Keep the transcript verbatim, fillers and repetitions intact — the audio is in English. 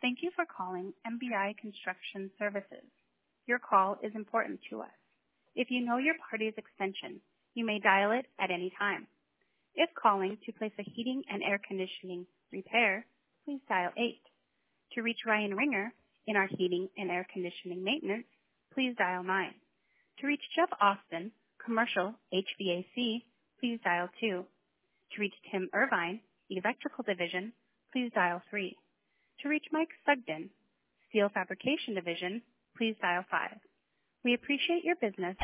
Thank you for calling M B I Construction Services. Your call is important to us. If you know your party's extension, you may dial it at any time. If calling to place a heating and air conditioning repair, please dial eight. To reach Ryan Ringer in our heating and air conditioning maintenance, please dial nine. To reach Jeff Austin, commercial H V A C, please dial two. To reach Tim Irvine, electrical division, please dial three. To reach Mike Sugden, steel fabrication division, please dial five. We appreciate your business